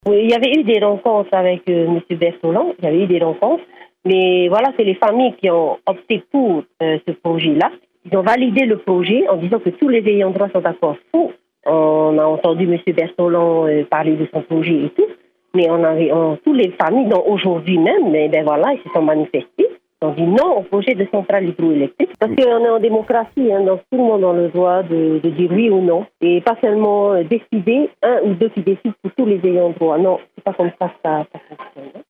Oui, il y avait eu des rencontres avec M. Bertolon, il y avait eu des rencontres, mais voilà, c'est les familles qui ont opté pour ce projet-là. Ils ont validé le projet en disant que tous les ayants droit sont d'accord pour. On a entendu M. Bertolon parler de son projet et tout, mais tous les familles, dont aujourd'hui même, mais ben voilà, ils se sont manifestés. Ils ont dit non au projet de centrale hydroélectrique. Parce qu'on est en démocratie, hein, donc tout le monde a le droit de dire oui ou non. Et pas seulement décider, un ou deux qui décident pour tous les ayants droit. Non, c'est pas comme ça que ça fonctionne.